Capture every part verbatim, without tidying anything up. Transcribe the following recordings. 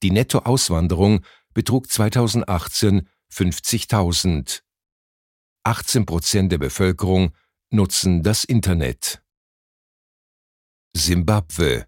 Die Nettoauswanderung betrug zweitausendachtzehn fünfzigtausend. achtzehn Prozent der Bevölkerung nutzen das Internet. Simbabwe.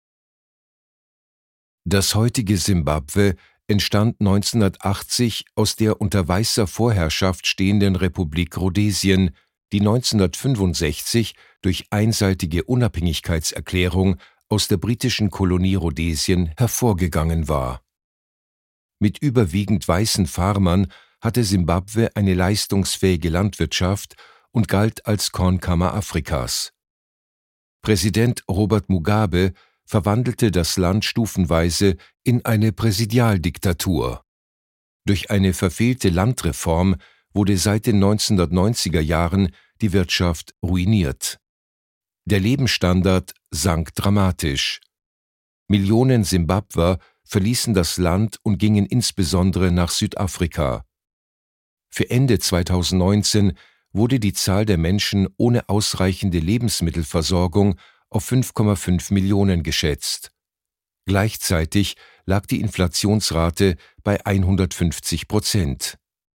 Das heutige Simbabwe entstand neunzehnhundertachtzig aus der unter weißer Vorherrschaft stehenden Republik Rhodesien, die neunzehnhundertfünfundsechzig durch einseitige Unabhängigkeitserklärung aus der britischen Kolonie Rhodesien hervorgegangen war. Mit überwiegend weißen Farmern hatte Simbabwe eine leistungsfähige Landwirtschaft und galt als Kornkammer Afrikas. Präsident Robert Mugabe verwandelte das Land stufenweise in eine Präsidialdiktatur. Durch eine verfehlte Landreform wurde seit den neunzehnhundertneunziger Jahren die Wirtschaft ruiniert. Der Lebensstandard sank dramatisch. Millionen Simbabwer verließen das Land und gingen insbesondere nach Südafrika. Für Ende zweitausendneunzehn wurde die Zahl der Menschen ohne ausreichende Lebensmittelversorgung auf fünf Komma fünf Millionen geschätzt. Gleichzeitig lag die Inflationsrate bei hundertfünfzig Prozent.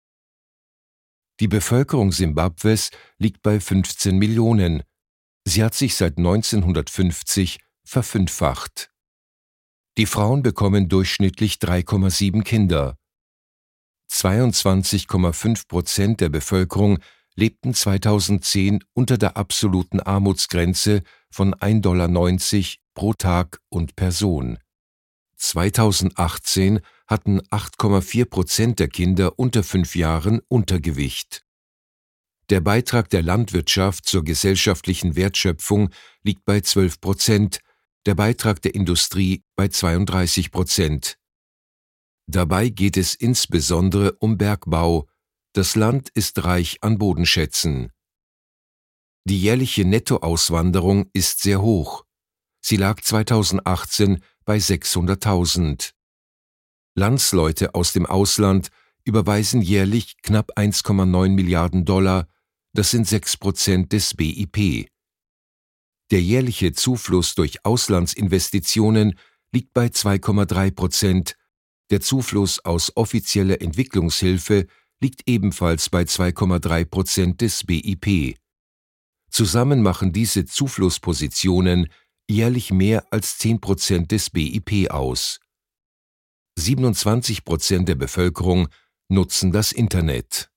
Die Bevölkerung Simbabwes liegt bei fünfzehn Millionen. Sie hat sich seit neunzehnhundertfünfzig verfünffacht. Die Frauen bekommen durchschnittlich drei Komma sieben Kinder. zweiundzwanzig Komma fünf Prozent der Bevölkerung lebten zweitausendzehn unter der absoluten Armutsgrenze von ein Komma neunzig Dollar pro Tag und Person. zweitausendachtzehn hatten acht Komma vier Prozent der Kinder unter fünf Jahren Untergewicht. Der Beitrag der Landwirtschaft zur gesellschaftlichen Wertschöpfung liegt bei zwölf Prozent, der Beitrag der Industrie bei zweiunddreißig Prozent. Dabei geht es insbesondere um Bergbau. Das Land ist reich an Bodenschätzen. Die jährliche Nettoauswanderung ist sehr hoch. Sie lag zweitausendachtzehn bei sechshunderttausend. Landsleute aus dem Ausland überweisen jährlich knapp eins Komma neun Milliarden Dollar, das sind sechs Prozent des B I P. Der jährliche Zufluss durch Auslandsinvestitionen liegt bei zwei Komma drei Prozent, der Zufluss aus offizieller Entwicklungshilfe liegt ebenfalls bei zwei Komma drei Prozent des B I P. Zusammen machen diese Zuflusspositionen jährlich mehr als zehn Prozent des B I P aus. siebenundzwanzig Prozent der Bevölkerung nutzen das Internet.